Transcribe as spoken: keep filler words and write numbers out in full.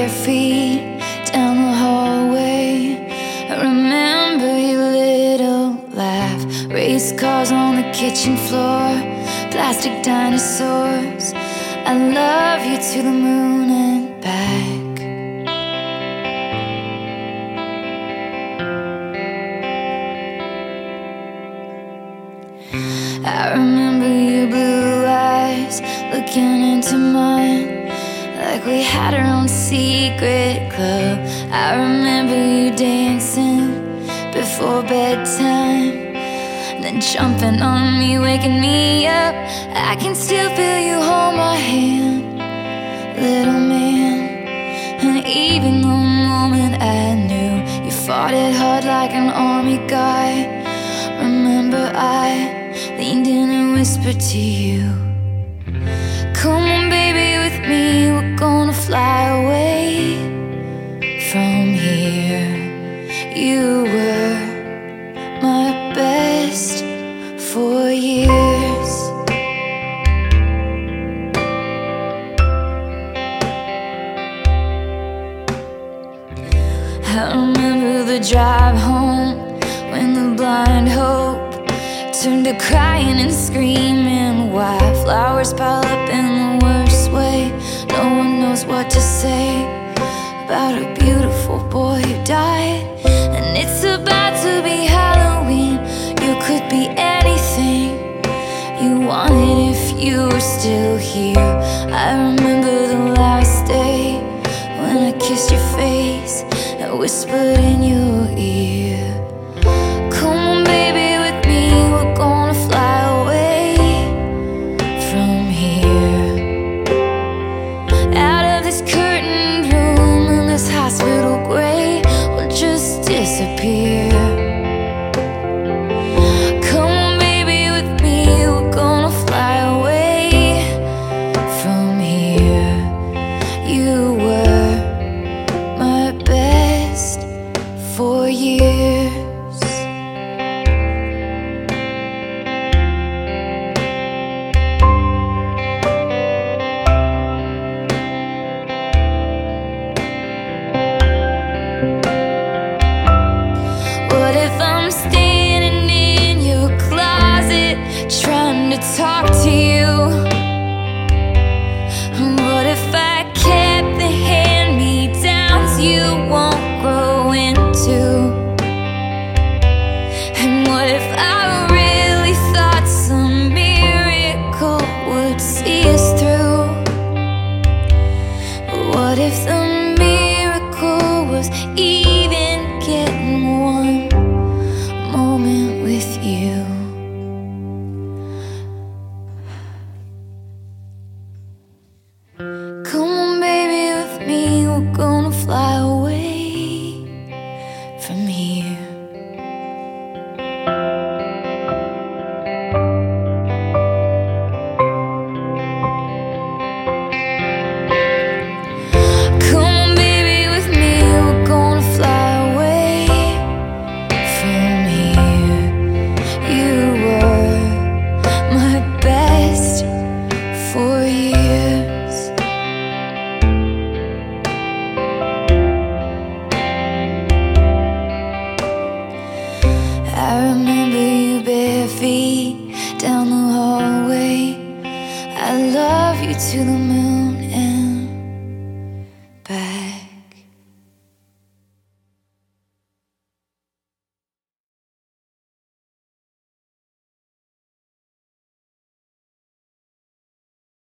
bare feet down the hallway. I remember your little laugh, race cars on the kitchen floor, plastic dinosaurs. I love you to the moon and back. I remember your blue eyes looking into mine, like we had our own secret club. I remember you dancing before bedtime, then jumping on me, waking me up. I can still feel you hold my hand, little man. And even the moment I knew you fought it hard like an army guy, remember I leaned in and whispered to you, come on baby with me, we're gonna fly away from here. You were my best for years. I remember the drive home when the blind hope turned to crying and screaming. Why flowers pile up in the worst way? No one knows what to say about a beautiful boy who died. And it's about to be Halloween. You could be anything you wanted if you were still here. I remember the last day when I kissed your face, I whispered in your ear, come on baby with me, we're gonna fly away from here. Out of this curtained room in this hospital gray, we'll just disappear. Come on baby with me, we're gonna fly away from here. You were my best for years. What if I'm standing in your closet trying to talk to you? What if I kept the hand-me-downs you won't grow into? And what if I really thought some miracle would see us through? What if the miracle was even getting one moment with you? Come on baby with me, we're gonna fly away from here. Come on baby with me, we're gonna fly away from here. You were my best for years. I remember you bare feet down the hallway. I love you to the moon